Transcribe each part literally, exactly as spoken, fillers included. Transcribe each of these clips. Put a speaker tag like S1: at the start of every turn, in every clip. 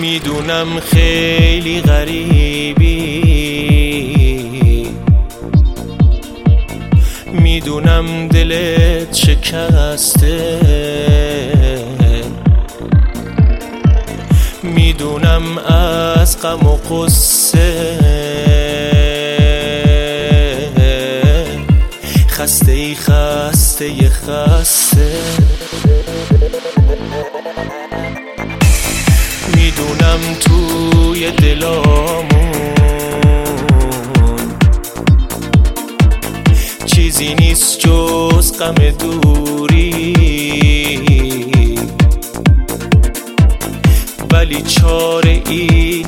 S1: میدونم خیلی غریبی، میدونم دلت شکسته، میدونم از غم و غصه خسته ای خسته ای خسته، میدونم توی دلامون چیزی نیست جز غم دوری، ولی چاره ای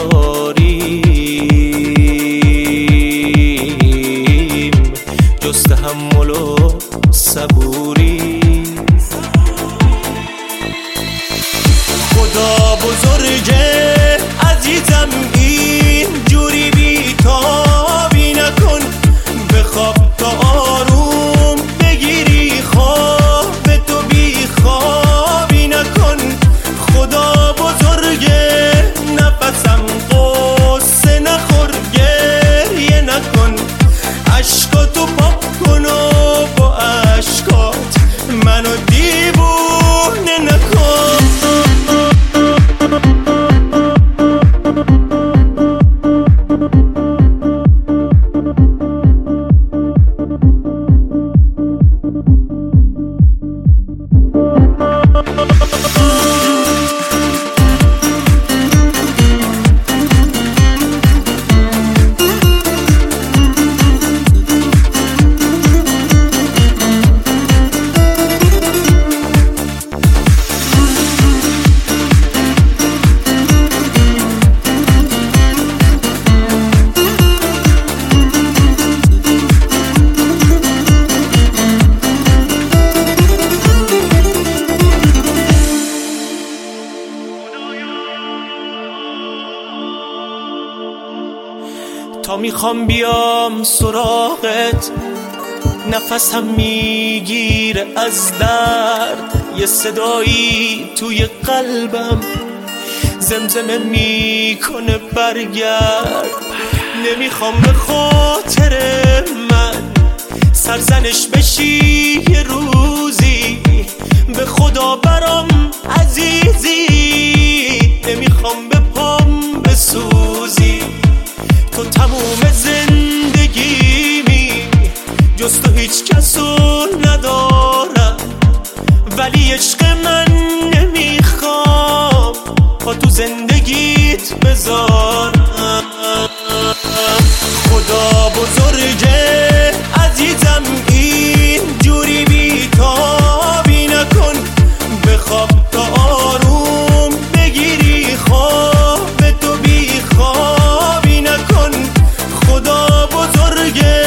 S1: نداریم جز تحمل و صبوری. خدا بزرگه عزیزم این جوری بی تابی نکن، بخواب تا آروم بگیری خواب تو بی خوابی نکن. خدا بزرگه نفسم قصه نخور گریه نکن، عشقاتو پاک کن و با عشقات منو دیوونه نکن. تا میخوام بیام سراغت نفسم میگیره از درد، یه صدایی توی قلبم زمزمه میکنه برگرد. نمیخوام به خاطر من سرزنش بشی یه روزی، به خدا برام عزیزی نمیخوام به پام بسوزی. تو تموم زندگیمی جز تو هیچ کسو ندارم، ولی عشق من نمیخوام پا تو زندگیت بذارم. خدا بزرگه عزیزم این جوری بی تابی نکن، بخواب تا آروم بگیری خواب تو بی خوابی نکن. خدا بزرگه